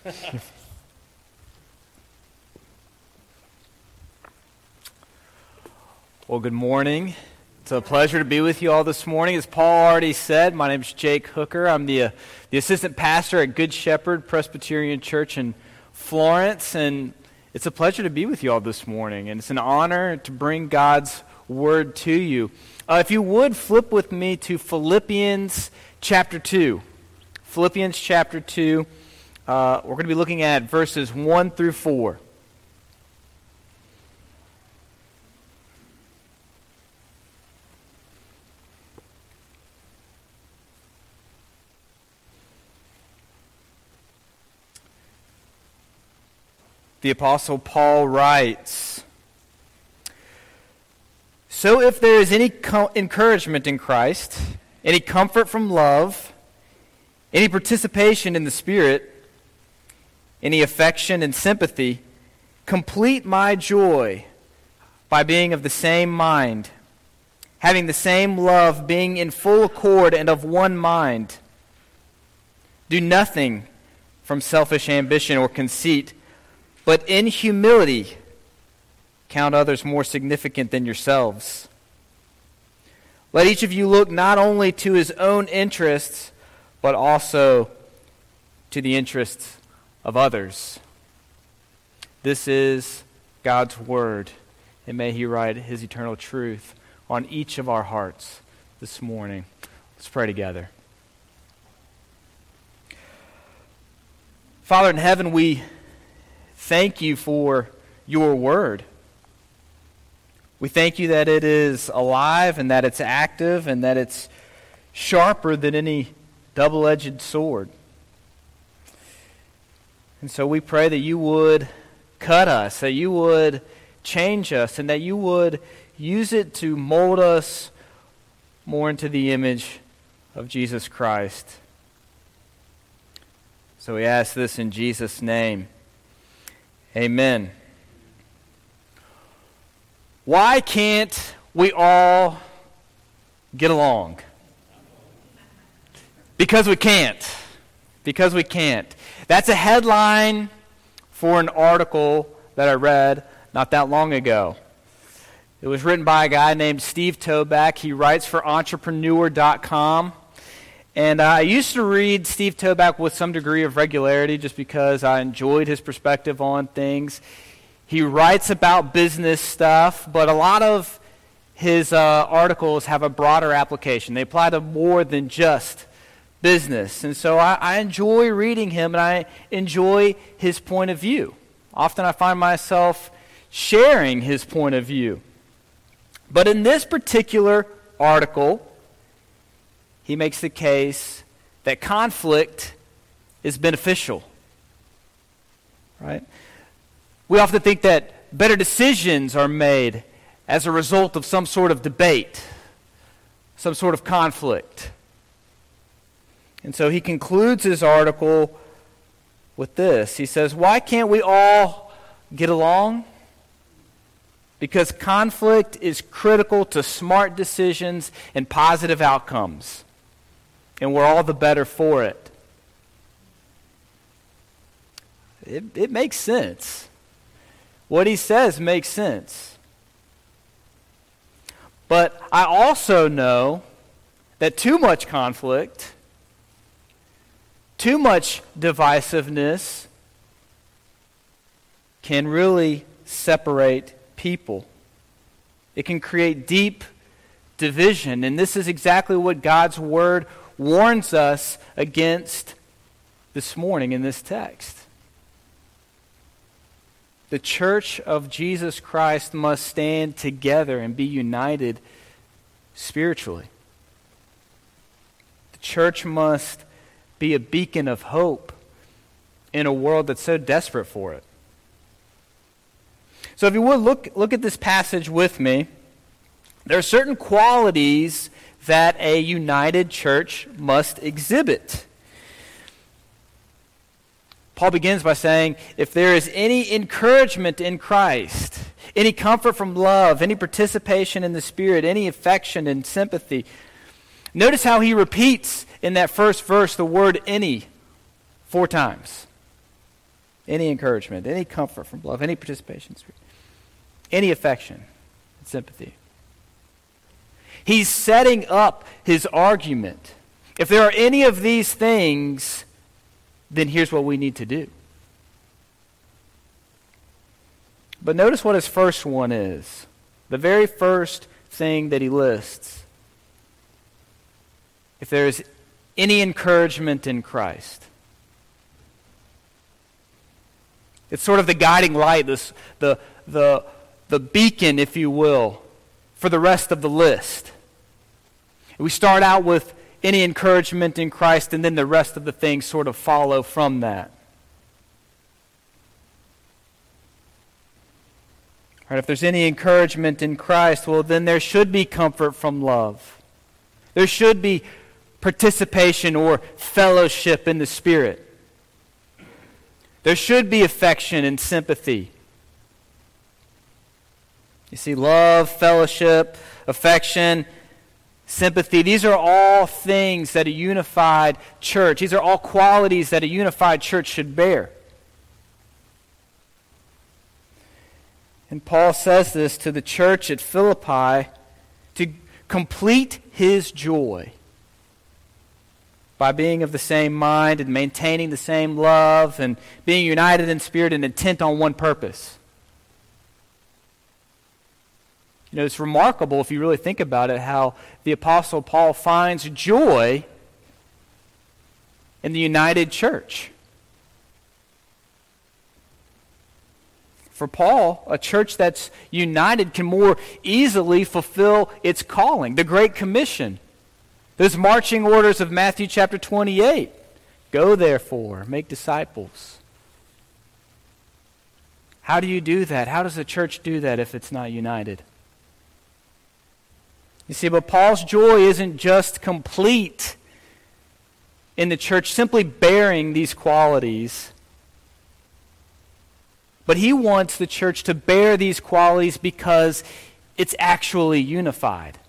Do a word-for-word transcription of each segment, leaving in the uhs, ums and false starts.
Well, good morning. It's a pleasure to be with you all this morning. As Paul already said, my name is Jake Hooker. I'm the, uh, the assistant pastor at Good Shepherd Presbyterian Church in Florence, and it's a pleasure to be with you all this morning, and it's an honor to bring God's word to you. Uh, if you would, flip with me to Philippians chapter two. Philippians chapter two. Uh, we're going to be looking at verses one through four. The Apostle Paul writes, "So if there is any co- encouragement in Christ, any comfort from love, any participation in the Spirit, any affection and sympathy, complete my joy by being of the same mind, having the same love, being in full accord and of one mind. Do nothing from selfish ambition or conceit, but in humility count others more significant than yourselves. Let each of you look not only to his own interests, but also to the interests of others." This is God's word, and may he write his eternal truth on each of our hearts this morning. Let's pray together. Father in heaven, we thank you for your word. We thank you that it is alive and that it's active and that it's sharper than any double-edged sword. And so we pray that you would cut us, that you would change us, and that you would use it to mold us more into the image of Jesus Christ. So we ask this in Jesus' name. Amen. Why can't we all get along? Because we can't. Because we can't. That's a headline for an article that I read not that long ago. It was written by a guy named Steve Toback. He writes for entrepreneur dot com. And I used to read Steve Toback with some degree of regularity just because I enjoyed his perspective on things. He writes about business stuff, but a lot of his uh, articles have a broader application. They apply to more than just business. And so I, I enjoy reading him, and I enjoy his point of view. Often I find myself sharing his point of view. But in this particular article, he makes the case that conflict is beneficial, right? We often think that better decisions are made as a result of some sort of debate, some sort of conflict. And so he concludes his article with this. He says, "Why can't we all get along? Because conflict is critical to smart decisions and positive outcomes. And we're all the better for it." It, it makes sense. What he says makes sense. But I also know that too much conflict, too much divisiveness can really separate people. It can create deep division. And this is exactly what God's word warns us against this morning in this text. The church of Jesus Christ must stand together and be united spiritually. The church must be a beacon of hope in a world that's so desperate for it. So if you would, look, look at this passage with me. There are certain qualities that a united church must exhibit. Paul begins by saying, if there is any encouragement in Christ, any comfort from love, any participation in the Spirit, any affection and sympathy. Notice how he repeats in that first verse the word any four times. any encouragement, any comfort from love, any participation, any affection and sympathy. He's setting up his argument. If there are any of these things, then here's what we need to do. But notice what his first one is. The very first thing that he lists. If there is any encouragement in Christ. It's sort of the guiding light, this, the, the, the beacon, if you will, for the rest of the list. We start out with any encouragement in Christ, and then the rest of the things sort of follow from that. All right, if there's any encouragement in Christ, well, then there should be comfort from love. There should be participation or fellowship in the Spirit. There should be affection and sympathy. You see, love, fellowship, affection, sympathy, these are all things that a unified church, these are all qualities that a unified church should bear. And Paul says this to the church at Philippi to complete his joy by being of the same mind and maintaining the same love and being united in spirit and intent on one purpose. You know, it's remarkable if you really think about it how the Apostle Paul finds joy in the united church. For Paul, a church that's united can more easily fulfill its calling, the Great Commission. Those marching orders of Matthew chapter twenty-eight. Go therefore, make disciples. How do you do that? How does a church do that if it's not united? You see, but Paul's joy isn't just complete in the church simply bearing these qualities. But he wants the church to bear these qualities because it's actually unified.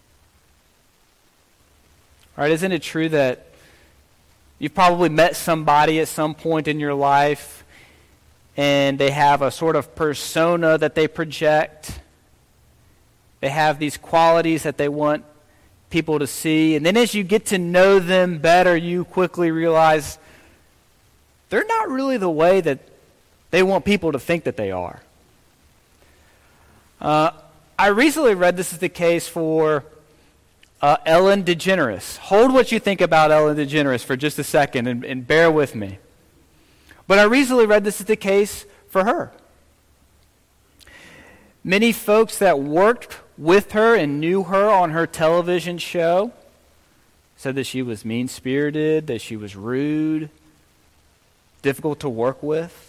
All right, isn't it true that you've probably met somebody at some point in your life and they have a sort of persona that they project? They have these qualities that they want people to see. And then as you get to know them better, you quickly realize they're not really the way that they want people to think that they are. Uh, I recently read this is the case for uh, Ellen DeGeneres. Hold what you think about Ellen DeGeneres for just a second and, and bear with me. But I recently read this is the case for her. Many folks that worked with her and knew her on her television show said that she was mean-spirited, that she was rude, difficult to work with.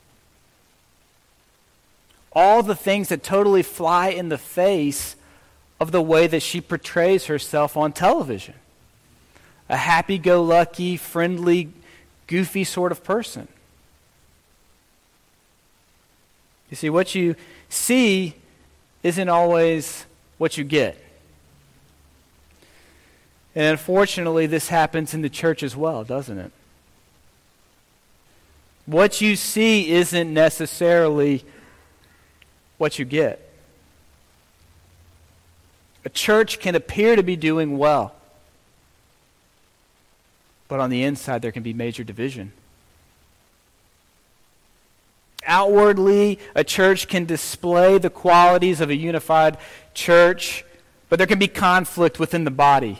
All the things that totally fly in the face of the way that she portrays herself on television. A happy-go-lucky, friendly, goofy sort of person. You see, what you see isn't always what you get. And unfortunately, this happens in the church as well, doesn't it? What you see isn't necessarily what you get. A church can appear to be doing well, but on the inside there can be major division. Outwardly, a church can display the qualities of a unified church, but there can be conflict within the body.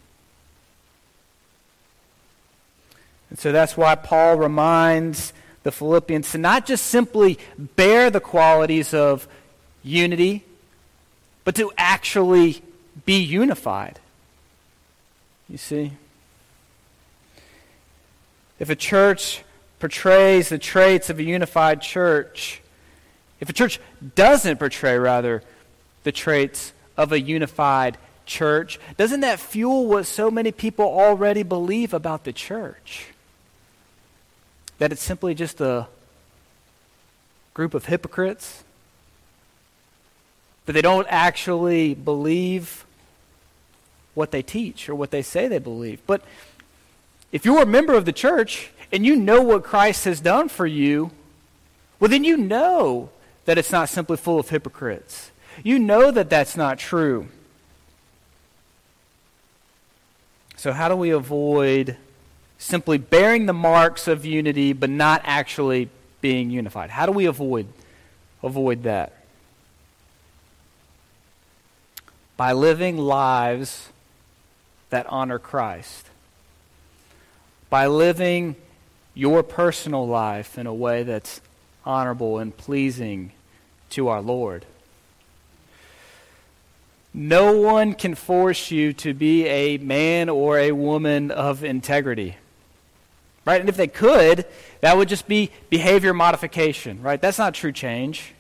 And so that's why Paul reminds the Philippians to not just simply bear the qualities of unity, but to actually be unified. You see? If a church portrays the traits of a unified church, if a church doesn't portray, rather, the traits of a unified church, doesn't that fuel what so many people already believe about the church? That it's simply just a group of hypocrites? That they don't actually believe what they teach or what they say they believe. But if you're a member of the church and you know what Christ has done for you, well, then you know that it's not simply full of hypocrites. You know that that's not true. So how do we avoid simply bearing the marks of unity but not actually being unified? How do we avoid avoid that? By living lives that honor Christ. By living your personal life in a way that's honorable and pleasing to our Lord. No one can force you to be a man or a woman of integrity. Right? And if they could, that would just be behavior modification, right? That's not true change.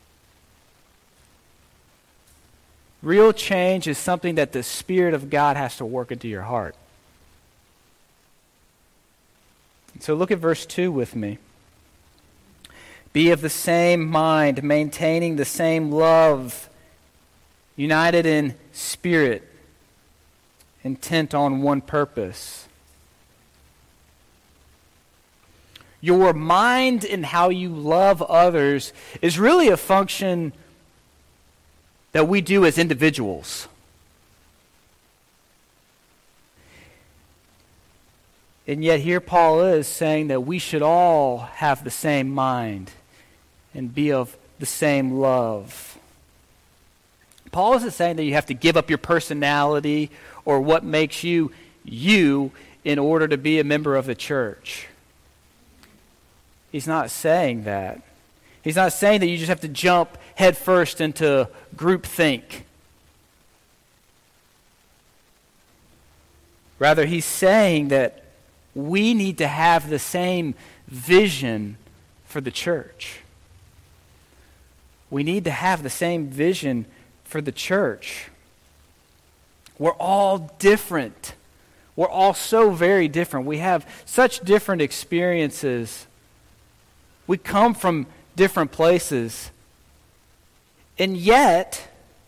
Real change is something that the Spirit of God has to work into your heart. So look at verse two with me. Be of the same mind, maintaining the same love, united in spirit, intent on one purpose. Your mind and how you love others is really a function that we do as individuals. And yet here Paul is saying that we should all have the same mind and be of the same love. Paul isn't saying that you have to give up your personality or what makes you you in order to be a member of the church. He's not saying that. He's not saying that you just have to jump headfirst into groupthink. Rather, he's saying that we need to have the same vision for the church. We need to have the same vision for the church. We're all different. We're all so very different. We have such different experiences. We come from different places. And yet,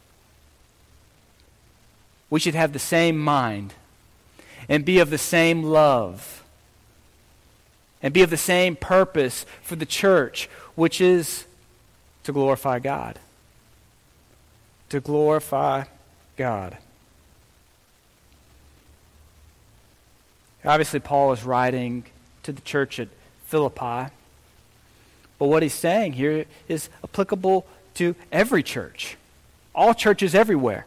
we should have the same mind and be of the same love and be of the same purpose for the church, which is to glorify God. To glorify God. Obviously, Paul is writing to the church at Philippi. But what he's saying here is applicable to every church. All churches everywhere.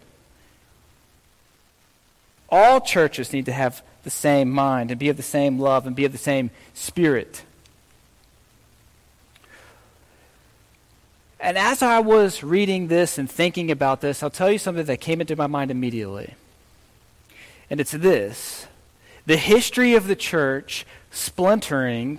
All churches need to have the same mind and be of the same love and be of the same spirit. And as I was reading this and thinking about this, I'll tell you something that came into my mind immediately. And it's this. The history of the church splintering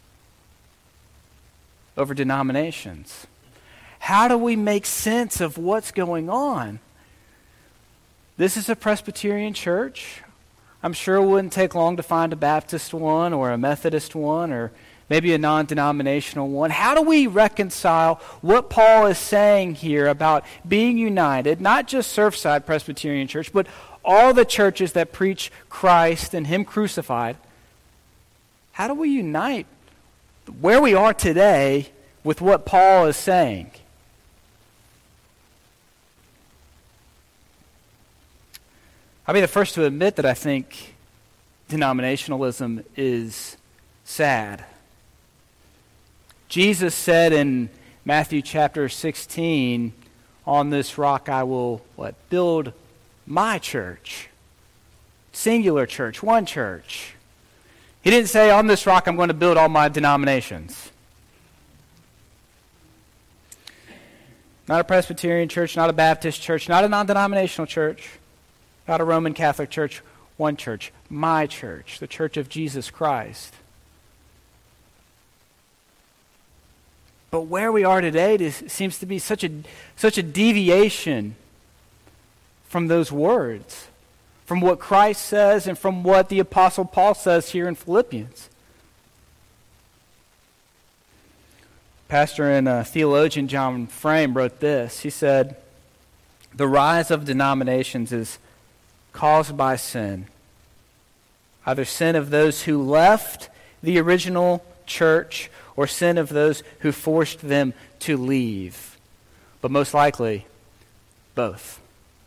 over denominations. How do we make sense of what's going on? This is a Presbyterian church. I'm sure it wouldn't take long to find a Baptist one or a Methodist one or maybe a non-denominational one. How do we reconcile what Paul is saying here about being united, not just Surfside Presbyterian Church, but all the churches that preach Christ and Him crucified? How do we unite where we are today with what Paul is saying? I'll be the first to admit that I think denominationalism is sad. Jesus said in Matthew chapter sixteen, on this rock I will, what, build my church. Singular church, one church. He didn't say, on this rock I'm going to build all my denominations. Not a Presbyterian church, not a Baptist church, not a non-denominational church, not a Roman Catholic church, one church, my church, the church of Jesus Christ. But where we are today this seems to be such a such a deviation from those words, from what Christ says and from what the Apostle Paul says here in Philippians. Pastor and uh, theologian John Frame wrote this. He said, "The rise of denominations is caused by sin. Either sin of those who left the original church or sin of those who forced them to leave, but most likely, both.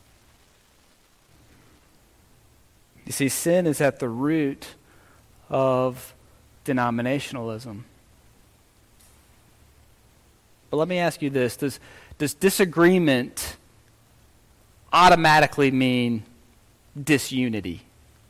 You see, sin is at the root of denominationalism. But let me ask you this. Does, does disagreement automatically mean disunity?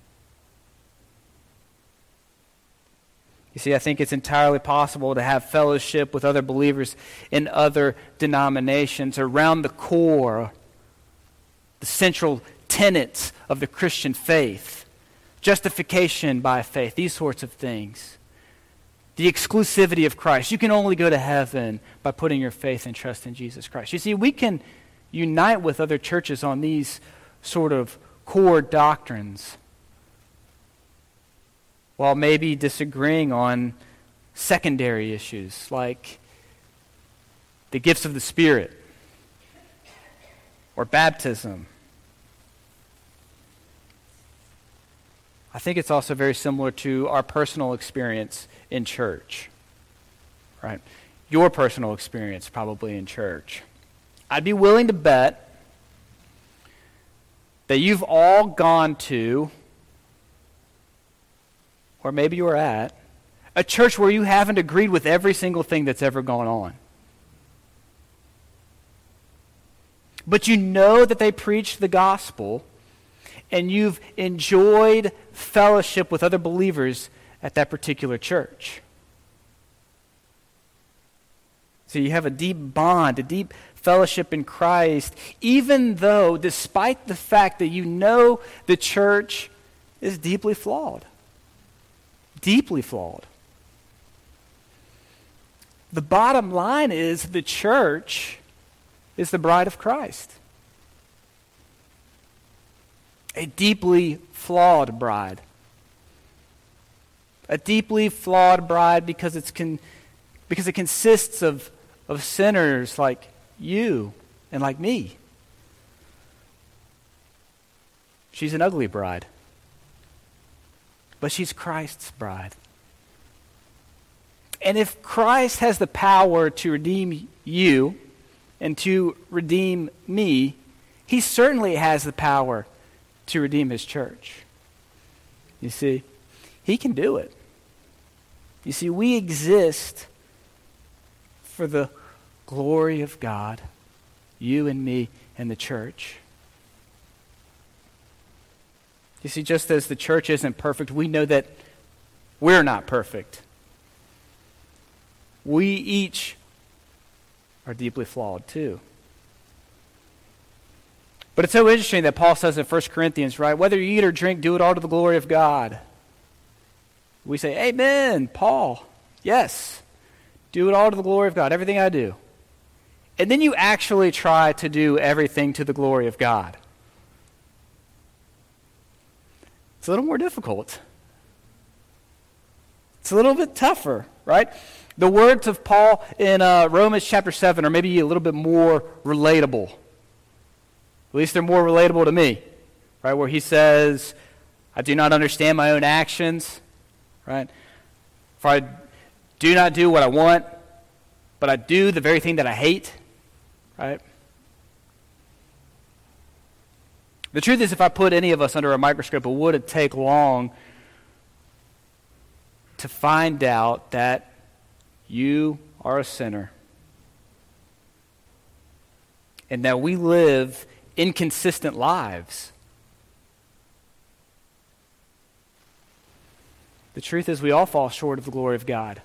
You see, I think it's entirely possible to have fellowship with other believers in other denominations around the core, the central tenets of the Christian faith, justification by faith, these sorts of things. The exclusivity of Christ. You can only go to heaven by putting your faith and trust in Jesus Christ. You see, we can unite with other churches on these sort of core doctrines, while maybe disagreeing on secondary issues like the gifts of the Spirit or baptism. I think it's also very similar to our personal experience in church, right? Your personal experience probably in church. I'd be willing to bet that you've all gone to, or maybe you're at, a church where you haven't agreed with every single thing that's ever gone on. But you know that they preach the gospel, and you've enjoyed fellowship with other believers at that particular church. So you have a deep bond, a deep fellowship in Christ, even though, despite the fact that you know the church is deeply flawed. Deeply flawed. The bottom line is the church is the bride of Christ. A deeply flawed bride. A deeply flawed bride because it's con- because it consists of, of sinners like you and like me. She's an ugly bride. But she's Christ's bride. And if Christ has the power to redeem you and to redeem me, he certainly has the power to redeem his church. You see, he can do it. You see, we exist for the glory of God, you and me and the church. You see, just as the church isn't perfect, we know that we're not perfect. We each are deeply flawed too. But it's so interesting that Paul says in First Corinthians, right, whether you eat or drink, do it all to the glory of God. We say, amen, Paul. Yes, do it all to the glory of God, everything I do. And then you actually try to do everything to the glory of God. It's a little more difficult. It's a little bit tougher, right? The words of Paul in uh, Romans chapter seven are maybe a little bit more relatable. At least they're more relatable to me, right? Where he says, I do not understand my own actions, right? For I do not do what I want, but I do the very thing that I hate, right? The truth is, if I put any of us under a microscope, it wouldn't take long to find out that you are a sinner and that we live inconsistent lives. The truth is, we all fall short of the glory of God.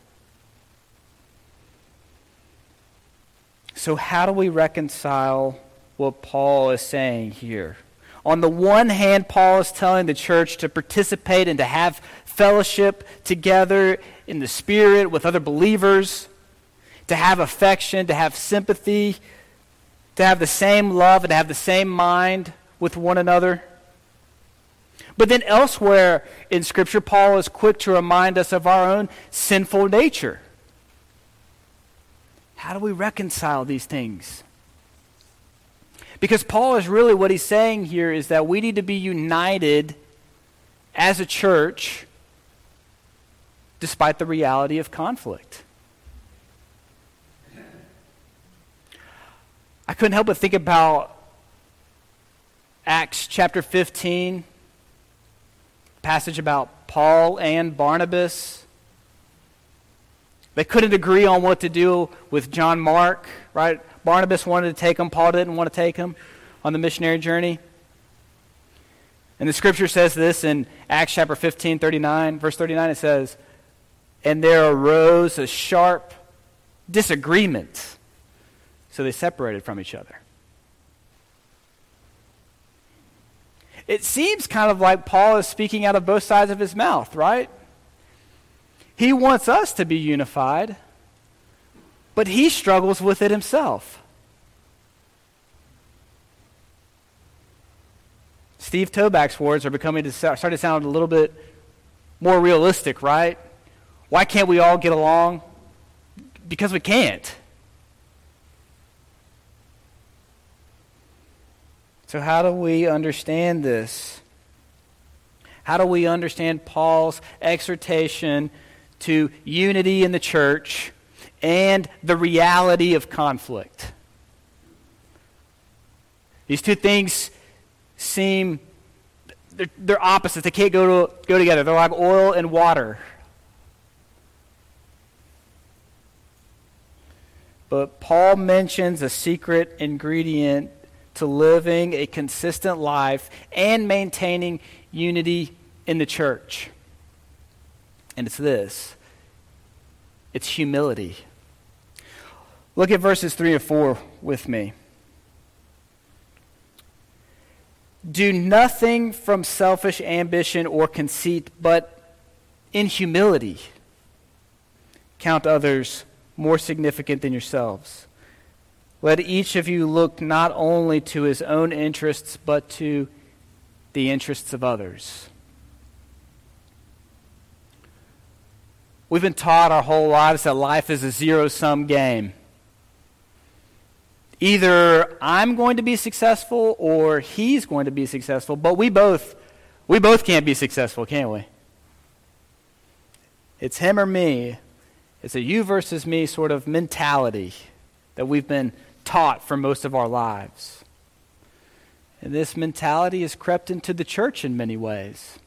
So how do we reconcile what Paul is saying here? On the one hand, Paul is telling the church to participate and to have fellowship together in the Spirit with other believers, to have affection, to have sympathy, to have the same love and to have the same mind with one another. But then elsewhere in Scripture, Paul is quick to remind us of our own sinful nature. How do we reconcile these things? Because Paul is really, what he's saying here is that we need to be united as a church despite the reality of conflict. couldn't help but think about Acts chapter fifteen, passage about Paul and Barnabas. They couldn't agree on what to do with John Mark, right? Barnabas wanted to take him, Paul didn't want to take him on the missionary journey. And the scripture says this in Acts chapter fifteen, thirty-nine, verse thirty-nine, it says, "And there arose a sharp disagreement." So they separated from each other. It seems kind of like Paul is speaking out of both sides of his mouth, right? He wants us to be unified, but he struggles with it himself. Steve Toback's words are becoming to start to sound a little bit more realistic, right? Why can't we all get along? Because we can't. So how do we understand this? How do we understand Paul's exhortation to unity in the church and the reality of conflict? These two things seem, they're, they're opposites. They can't go, to, go together. They're like oil and water. But Paul mentions a secret ingredient to living a consistent life and maintaining unity in the church. And it's this. It's humility. Look at verses three and four with me. "Do nothing from selfish ambition or conceit, but in humility count others more significant than yourselves. Let each of you look not only to his own interests, but to the interests of others." We've been taught our whole lives that life is a zero-sum game. Either I'm going to be successful or he's going to be successful, but we both we both can't be successful, can't we? It's him or me. It's a you versus me sort of mentality that we've been taught for most of our lives. And this mentality has crept into the church in many ways.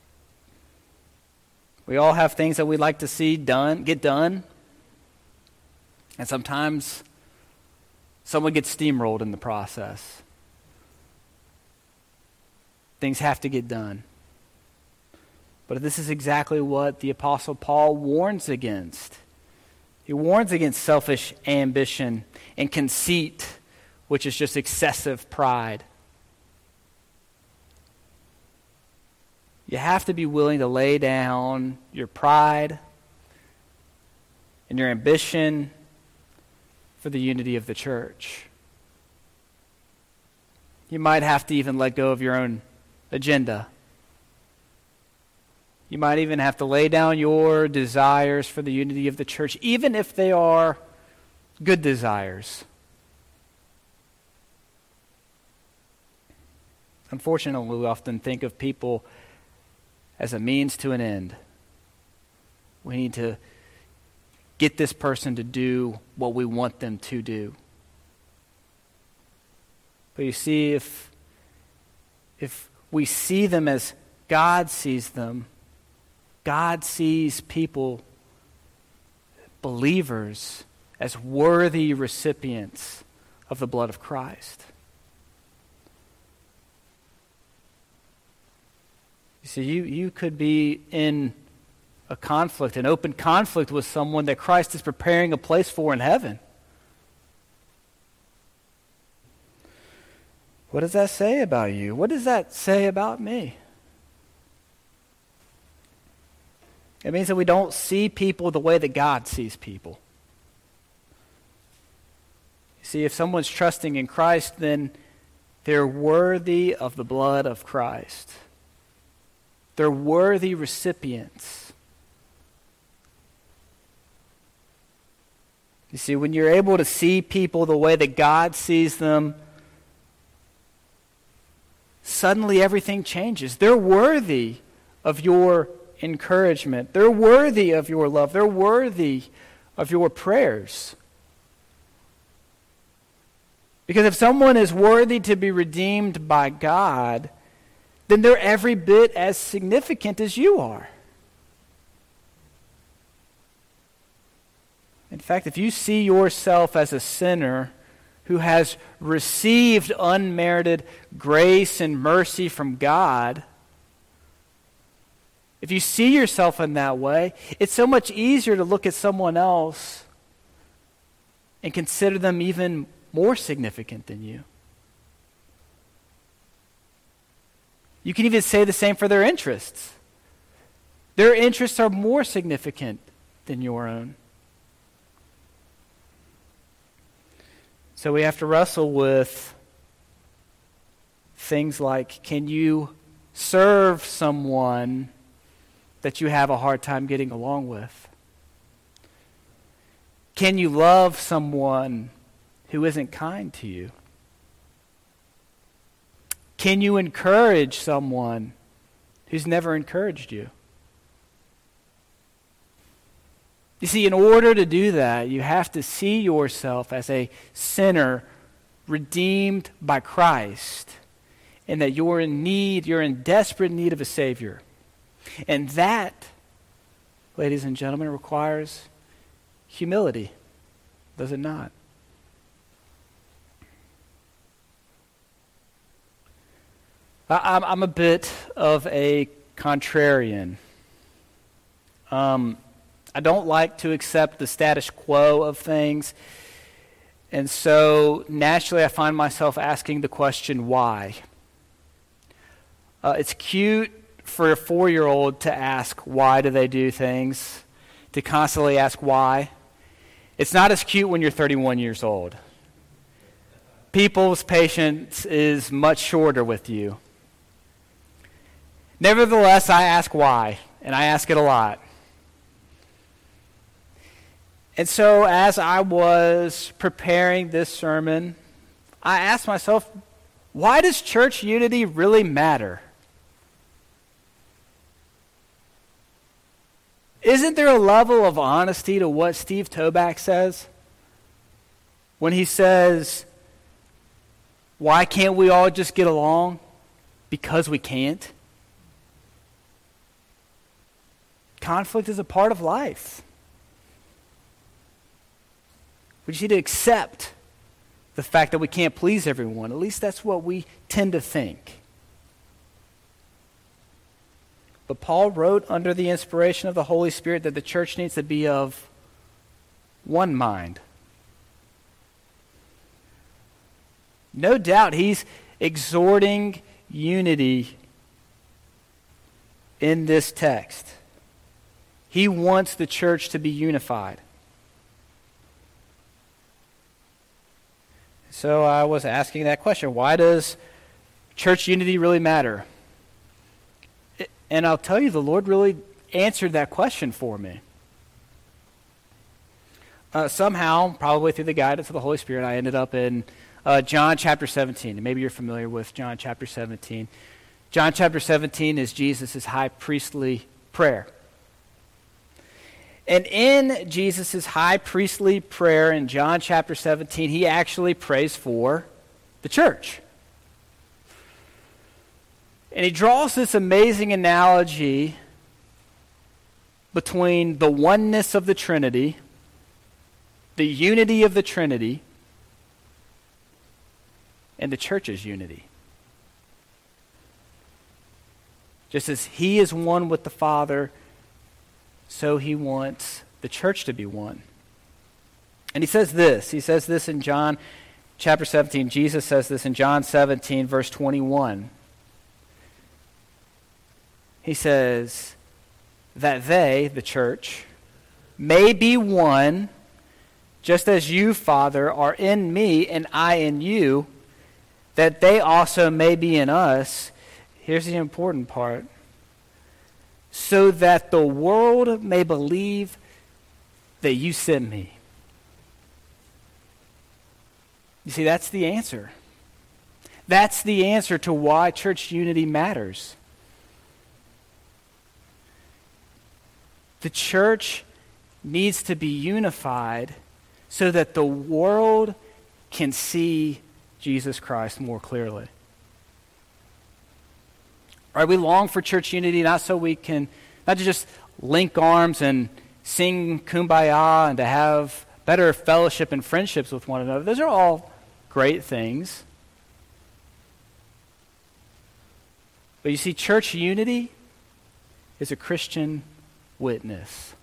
We all have things that we'd like to see done, get done. And sometimes someone gets steamrolled in the process. Things have to get done. But this is exactly what the Apostle Paul warns against. He warns against selfish ambition and conceit, which is just excessive pride. You have to be willing to lay down your pride and your ambition for the unity of the church. You might have to even let go of your own agenda. You might even have to lay down your desires for the unity of the church, even if they are good desires. Unfortunately, we often think of people as a means to an end. We need to get this person to do what we want them to do. But you see, if, if we see them as God sees them, God sees people, believers, as worthy recipients of the blood of Christ. You see, you, you could be in a conflict, an open conflict with someone that Christ is preparing a place for in heaven. What does that say about you? What does that say about me? It means that we don't see people the way that God sees people. You see, if someone's trusting in Christ, then they're worthy of the blood of Christ. They're worthy recipients. You see, when you're able to see people the way that God sees them, suddenly everything changes. They're worthy of your encouragement. They're worthy of your love. They're worthy of your prayers. Because if someone is worthy to be redeemed by God, then they're every bit as significant as you are. In fact, if you see yourself as a sinner who has received unmerited grace and mercy from God, if you see yourself in that way, it's so much easier to look at someone else and consider them even more significant than you. You can even say the same for their interests. Their interests are more significant than your own. So we have to wrestle with things like, can you serve someone that you have a hard time getting along with? Can you love someone who isn't kind to you? Can you encourage someone who's never encouraged you? You see, in order to do that, you have to see yourself as a sinner redeemed by Christ, and that you're in need, you're in desperate need of a Savior. And that, ladies and gentlemen, requires humility, does it not? I'm, I'm a bit of a contrarian. Um, I don't like to accept the status quo of things. And so naturally I find myself asking the question, why? Uh, it's cute for a four-year-old to ask, why do they do things? To constantly ask why. It's not as cute when you're thirty-one years old. People's patience is much shorter with you. Nevertheless, I ask why, and I ask it a lot. And so as I was preparing this sermon, I asked myself, why does church unity really matter? Isn't there a level of honesty to what Steve Toback says? When he says, why can't we all just get along? Because we can't. Conflict is a part of life. We just need to accept the fact that we can't please everyone. At least that's what we tend to think. But Paul wrote under the inspiration of the Holy Spirit that the church needs to be of one mind. No doubt he's exhorting unity in this text. He wants the church to be unified. So I was asking that question, why does church unity really matter? And I'll tell you, the Lord really answered that question for me. Uh, somehow, probably through the guidance of the Holy Spirit, I ended up in uh, John chapter seventeen. And maybe you're familiar with John chapter seventeen. John chapter seventeen is Jesus' high priestly prayer. And in Jesus' high priestly prayer in John chapter seventeen, he actually prays for the church. And he draws this amazing analogy between the oneness of the Trinity, the unity of the Trinity, and the church's unity. Just as he is one with the Father, so he wants the church to be one. And he says this. He says this in John chapter seventeen. Jesus says this in John seventeen, verse twenty-one. He says that they, the church, may be one, just as you, Father, are in me and I in you, that they also may be in us. Here's the important part. So that the world may believe that you sent me. You see, that's the answer. That's the answer to why church unity matters. The church needs to be unified so that the world can see Jesus Christ more clearly. Right, we long for church unity not so we can, not to just link arms and sing Kumbaya and to have better fellowship and friendships with one another. Those are all great things. But you see, church unity is a Christian witness.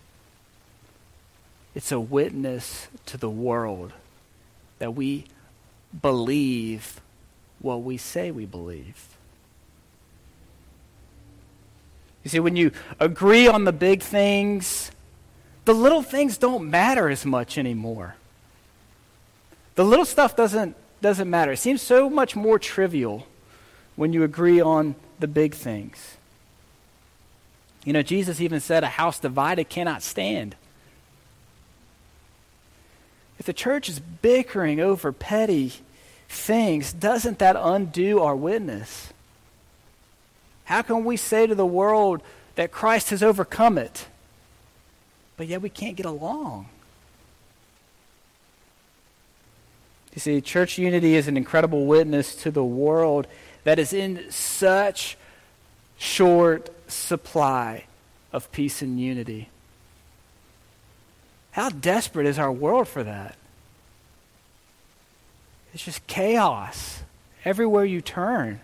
It's a witness to the world that we believe what we say we believe. You see, when you agree on the big things, the little things don't matter as much anymore. The little stuff doesn't, doesn't matter. It seems so much more trivial when you agree on the big things. You know, Jesus even said a house divided cannot stand. If the church is bickering over petty things, doesn't that undo our witness? How can we say to the world that Christ has overcome it, but yet we can't get along? You see, church unity is an incredible witness to the world that is in such short supply of peace and unity. How desperate is our world for that? It's just chaos everywhere you turn.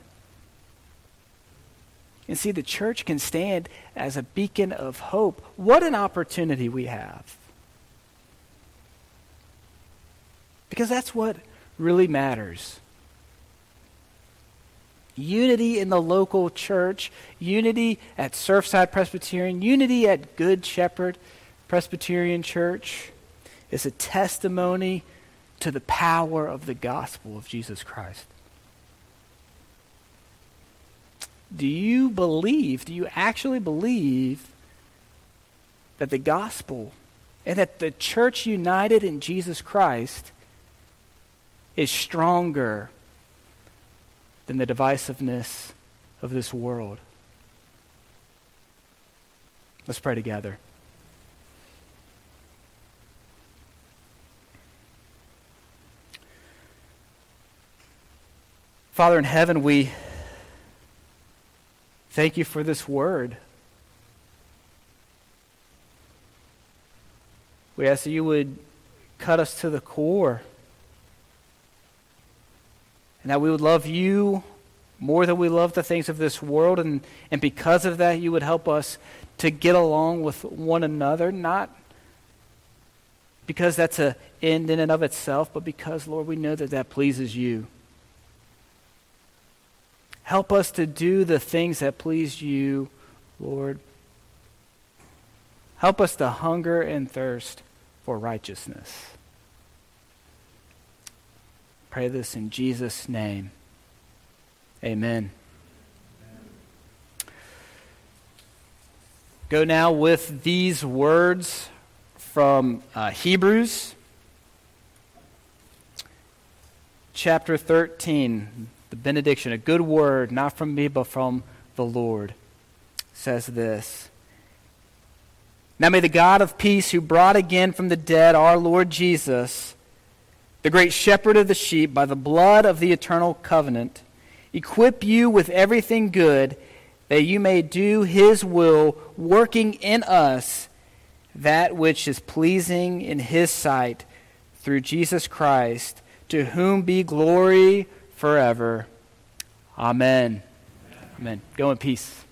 And see, the church can stand as a beacon of hope. What an opportunity we have. Because that's what really matters. Unity in the local church, unity at Surfside Presbyterian, unity at Good Shepherd Presbyterian Church is a testimony to the power of the gospel of Jesus Christ. Do you believe, do you actually believe that the gospel and that the church united in Jesus Christ is stronger than the divisiveness of this world? Let's pray together. Father in heaven, we thank you for this word. We ask that you would cut us to the core, and that we would love you more than we love the things of this world, and, and because of that, you would help us to get along with one another, not because that's an end in and of itself, but because, Lord, we know that that pleases you. Help us to do the things that please you, Lord. Help us to hunger and thirst for righteousness. Pray this in Jesus' name. Amen. Go now with these words from uh, Hebrews chapter thirteen. The benediction, a good word, not from me, but from the Lord, says this. Now may the God of peace, who brought again from the dead our Lord Jesus, the great shepherd of the sheep, by the blood of the eternal covenant, equip you with everything good, that you may do his will, working in us that which is pleasing in his sight, through Jesus Christ, to whom be glory forever. Amen. Amen. Go in peace.